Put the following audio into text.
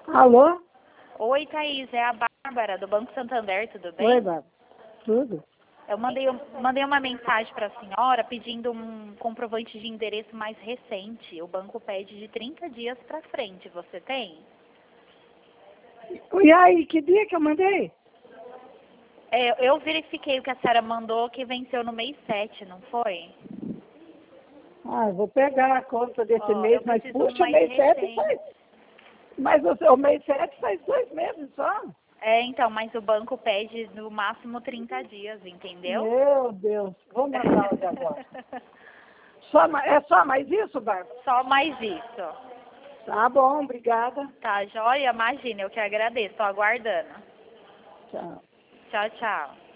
Alô? Oi, Thaís, é a Bárbara, do Banco Santander, tudo bem? Oi, Bárbara. Tudo? Eu mandei uma mensagem para a senhora pedindo um comprovante de endereço mais recente. O banco pede de 30 dias para frente. Você tem? E aí, que dia que eu mandei? Eu verifiquei o que a senhora mandou, que venceu no mês 7, não foi? Ah, eu vou pegar a conta desse mês, Eu mas preciso puxa, o mais mês 7 recente. faz... Mas o mês 7 faz 2 meses só. Então, mas o banco pede no máximo 30 dias, entendeu? Meu Deus, vou mandar hoje agora. É só mais isso, Bárbara? Só mais isso. Tá bom, obrigada. Tá, joia? Imagina, eu que agradeço. Tô aguardando. Tchau. Tchau, tchau.